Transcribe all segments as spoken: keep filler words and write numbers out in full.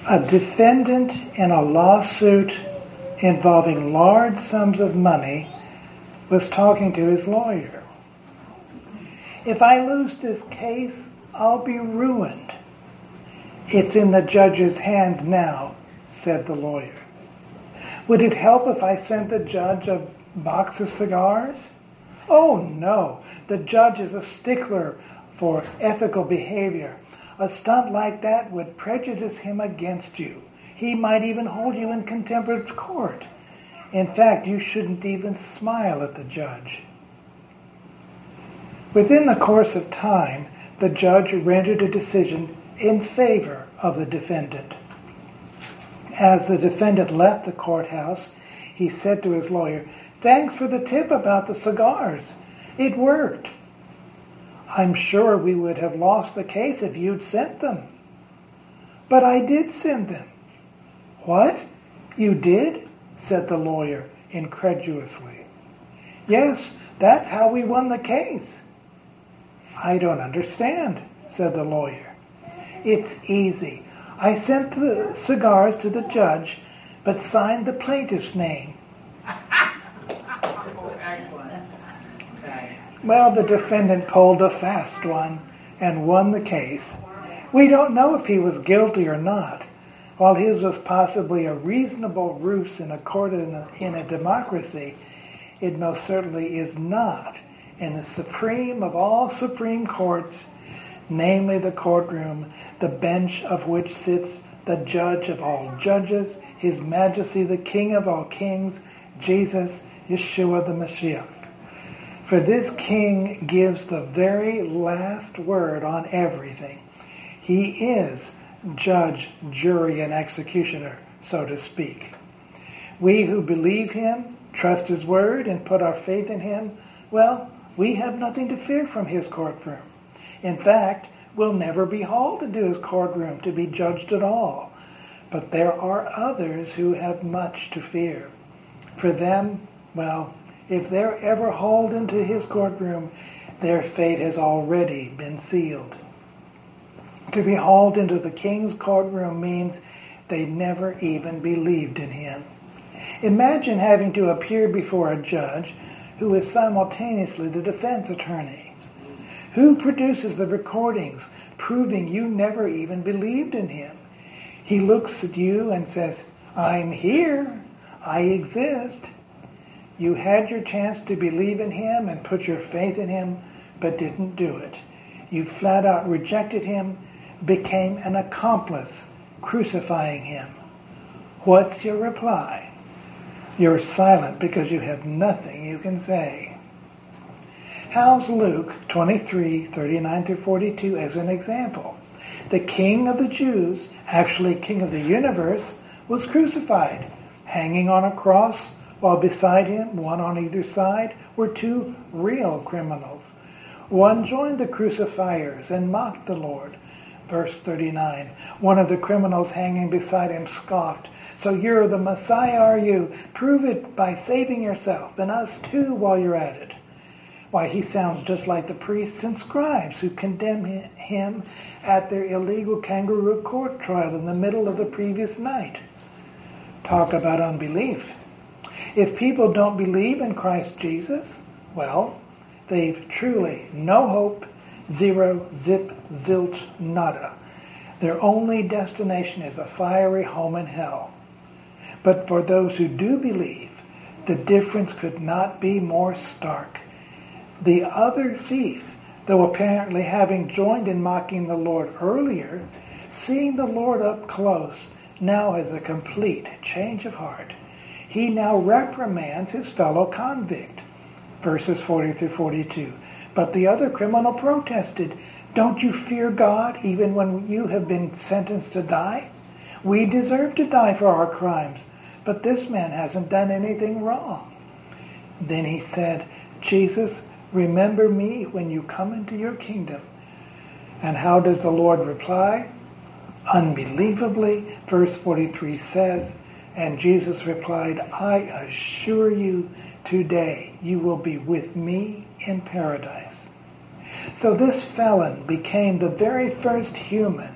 A defendant in a lawsuit involving large sums of money was talking to his lawyer. If I lose this case, I'll be ruined. It's in the judge's hands now, said the lawyer. Would it help if I sent the judge a box of cigars? Oh no, the judge is a stickler for ethical behavior. A stunt like that would prejudice him against you. He might even hold you in contempt of court. In fact, you shouldn't even smile at the judge. Within the course of time, the judge rendered a decision in favor of the defendant. As the defendant left the courthouse, he said to his lawyer, "Thanks for the tip about the cigars. It worked. I'm sure we would have lost the case if you'd sent them." "But I did send them." "What? You did?" said the lawyer incredulously. "Yes, that's how we won the case." "I don't understand," said the lawyer. "It's easy. I sent the cigars to the judge, but signed the plaintiff's name." Well, the defendant pulled a fast one and won the case. We don't know if he was guilty or not. While his was possibly a reasonable ruse in a court in a, in a democracy, it most certainly is not in the supreme of all supreme courts, namely the courtroom, the bench of which sits the judge of all judges, His Majesty the King of all kings, Jesus, Yeshua the Mashiach. For this king gives the very last word on everything. He is judge, jury, and executioner, so to speak. We who believe him, trust his word, and put our faith in him, well, we have nothing to fear from his courtroom. In fact, we'll never be hauled into his courtroom to be judged at all. But there are others who have much to fear. For them, well, if they're ever hauled into his courtroom, their fate has already been sealed. To be hauled into the king's courtroom means they never even believed in him. Imagine having to appear before a judge who is simultaneously the defense attorney. Who produces the recordings proving you never even believed in him? He looks at you and says, "I'm here. I exist." You had your chance to believe in him and put your faith in him, but didn't do it. You flat out rejected him, became an accomplice, crucifying him. What's your reply? You're silent because you have nothing you can say. How's Luke twenty-three, thirty-nine through forty-two as an example? The King of the Jews, actually King of the universe, was crucified, hanging on a cross, while beside him, one on either side, were two real criminals. One joined the crucifiers and mocked the Lord. Verse thirty-nine, one of the criminals hanging beside him scoffed, "So you're the Messiah, are you? Prove it by saving yourself and us too while you're at it." Why, he sounds just like the priests and scribes who condemn him at their illegal kangaroo court trial in the middle of the previous night. Talk about unbelief. If people don't believe in Christ Jesus, well, they've truly no hope, zero, zip, zilch, nada. Their only destination is a fiery home in hell. But for those who do believe, the difference could not be more stark. The other thief, though apparently having joined in mocking the Lord earlier, seeing the Lord up close, now has a complete change of heart. He now reprimands his fellow convict. Verses forty through forty-two. But the other criminal protested, "Don't you fear God even when you have been sentenced to die? We deserve to die for our crimes, but this man hasn't done anything wrong." Then he said, "Jesus, remember me when you come into your kingdom." And how does the Lord reply? Unbelievably, verse forty-three says, and Jesus replied, "I assure you, today you will be with me in paradise." So this felon became the very first human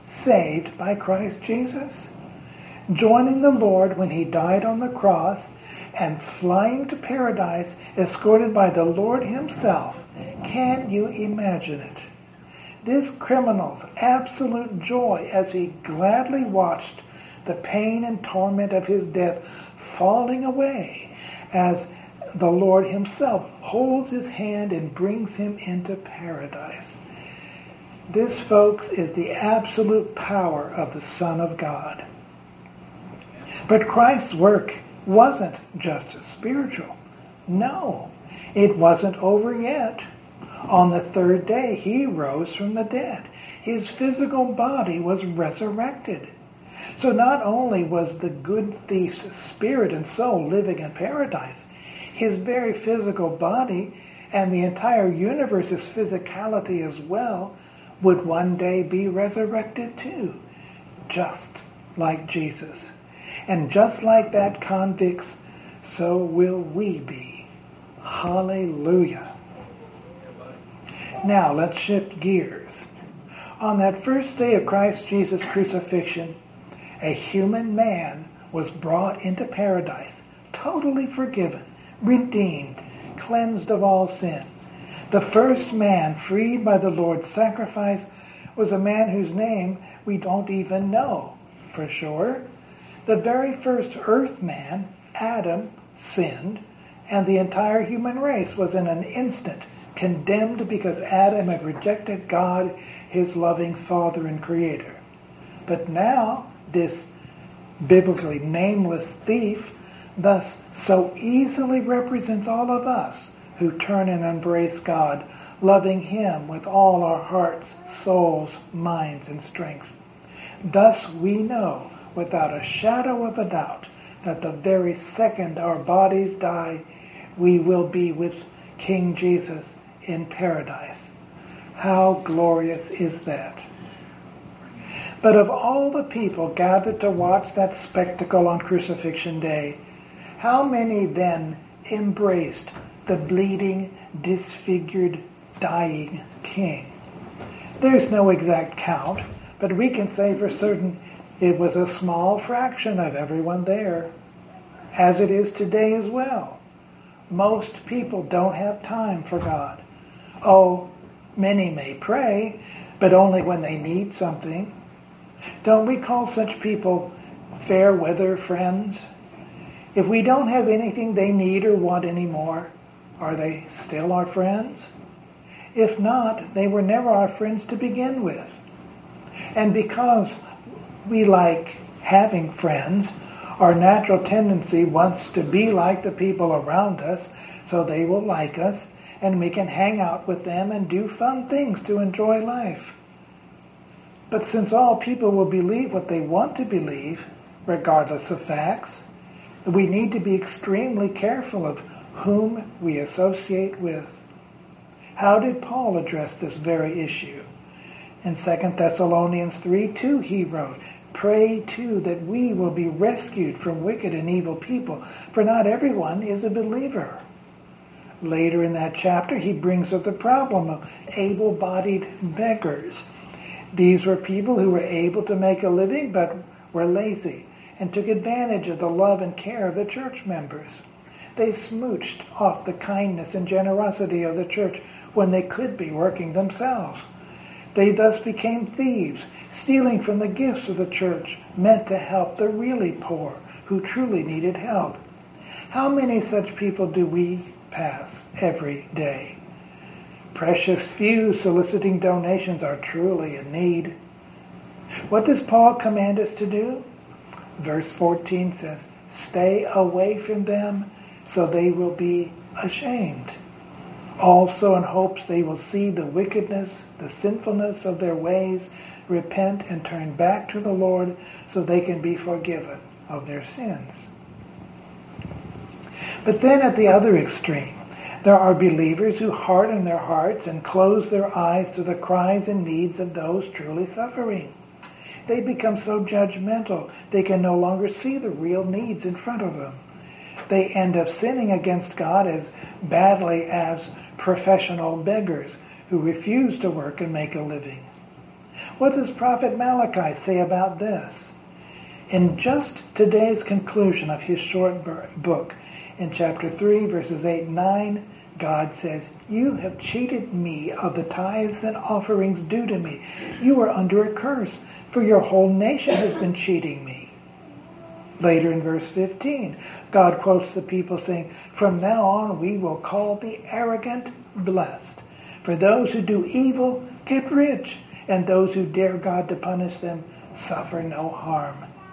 saved by Christ Jesus? Joining the Lord when he died on the cross and flying to paradise escorted by the Lord himself. Can you imagine it? This criminal's absolute joy as he gladly watched the pain and torment of his death falling away as the Lord himself holds his hand and brings him into paradise. This, folks, is the absolute power of the Son of God. But Christ's work wasn't just spiritual. No, it wasn't over yet. On the third day, he rose from the dead. His physical body was resurrected. So not only was the good thief's spirit and soul living in paradise, his very physical body and the entire universe's physicality as well would one day be resurrected too, just like Jesus. And just like that convict's, so will we be. Hallelujah. Now let's shift gears. On that first day of Christ Jesus' crucifixion, a human man was brought into paradise, totally forgiven, redeemed, cleansed of all sin. The first man freed by the Lord's sacrifice was a man whose name we don't even know for sure. The very first earth man, Adam, sinned, and the entire human race was in an instant condemned because Adam had rejected God, his loving Father and Creator. But now, this biblically nameless thief thus so easily represents all of us who turn and embrace God, loving him with all our hearts, souls, minds, and strength. Thus we know without a shadow of a doubt that the very second our bodies die, we will be with King Jesus in paradise. How glorious is that? But of all the people gathered to watch that spectacle on Crucifixion Day, how many then embraced the bleeding, disfigured, dying King? There's no exact count, but we can say for certain it was a small fraction of everyone there, as it is today as well. Most people don't have time for God. Oh, many may pray, but only when they need something. Don't we call such people fair weather friends? If we don't have anything they need or want anymore, are they still our friends? If not, they were never our friends to begin with. And because we like having friends, our natural tendency wants to be like the people around us, so they will like us, and we can hang out with them and do fun things to enjoy life. But since all people will believe what they want to believe, regardless of facts, we need to be extremely careful of whom we associate with. How did Paul address this very issue? In Second Thessalonians three two he wrote, "Pray too that we will be rescued from wicked and evil people, for not everyone is a believer." Later in that chapter, he brings up the problem of able-bodied beggars. These were people who were able to make a living but were lazy and took advantage of the love and care of the church members. They smooched off the kindness and generosity of the church when they could be working themselves. They thus became thieves, stealing from the gifts of the church meant to help the really poor who truly needed help. How many such people do we pass every day? Precious few soliciting donations are truly in need. What does Paul command us to do? Verse fourteen says, "Stay away from them so they will be ashamed. Also in hopes they will see the wickedness, the sinfulness of their ways, repent and turn back to the Lord so they can be forgiven of their sins." But then at the other extreme, there are believers who harden their hearts and close their eyes to the cries and needs of those truly suffering. They become so judgmental, they can no longer see the real needs in front of them. They end up sinning against God as badly as professional beggars who refuse to work and make a living. What does Prophet Malachi say about this? In just today's conclusion of his short book, in chapter three, verses eight and nine, God says, "You have cheated me of the tithes and offerings due to me. You are under a curse, for your whole nation has been cheating me." Later in verse fifteen, God quotes the people saying, "From now on we will call the arrogant blessed. For those who do evil get rich, and those who dare God to punish them suffer no harm."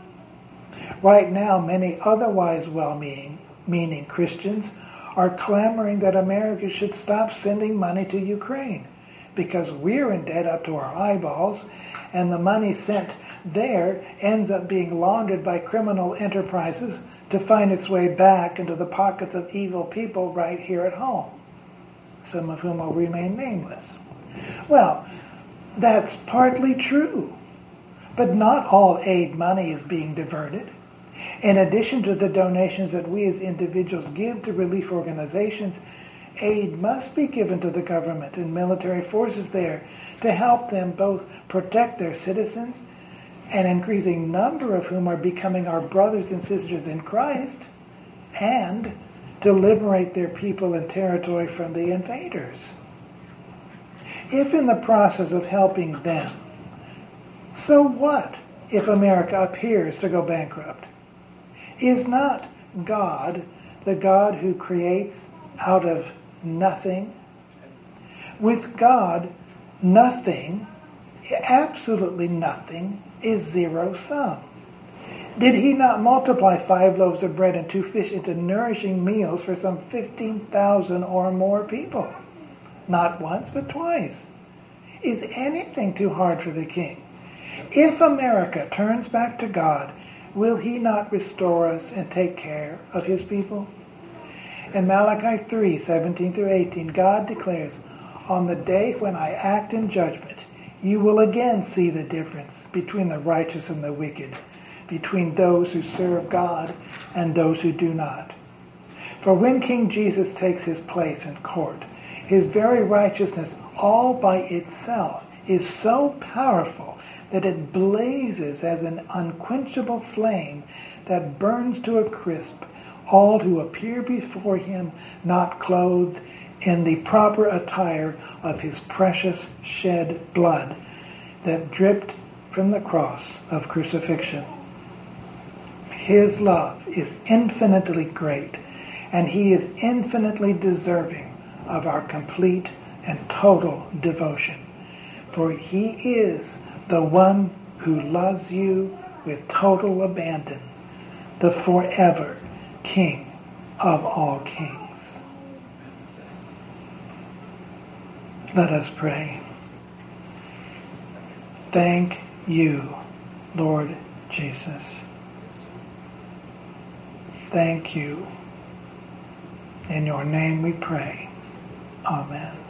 Right now, many otherwise well-meaning meaning Christians are clamoring that America should stop sending money to Ukraine because we're in debt up to our eyeballs, and the money sent there ends up being laundered by criminal enterprises to find its way back into the pockets of evil people right here at home, some of whom will remain nameless. Well, that's partly true, but not all aid money is being diverted. In addition to the donations that we as individuals give to relief organizations, aid must be given to the government and military forces there to help them both protect their citizens, an increasing number of whom are becoming our brothers and sisters in Christ, and to liberate their people and territory from the invaders. If in the process of helping them, so what if America appears to go bankrupt? Is not God the God who creates out of nothing? With God, nothing, absolutely nothing, is zero sum. Did he not multiply five loaves of bread and two fish into nourishing meals for some fifteen thousand or more people? Not once, but twice. Is anything too hard for the King? If America turns back to God, will he not restore us and take care of his people? In Malachi three, seventeen through eighteen, God declares, "On the day when I act in judgment, you will again see the difference between the righteous and the wicked, between those who serve God and those who do not. For when King Jesus takes his place in court, his very righteousness all by itself is so powerful that it blazes as an unquenchable flame that burns to a crisp all who appear before him not clothed in the proper attire of his precious shed blood that dripped from the cross of crucifixion." His love is infinitely great, and he is infinitely deserving of our complete and total devotion. For he is the one who loves you with total abandon, the forever King of all kings. Let us pray. Thank you, Lord Jesus. Thank you. In your name we pray. Amen.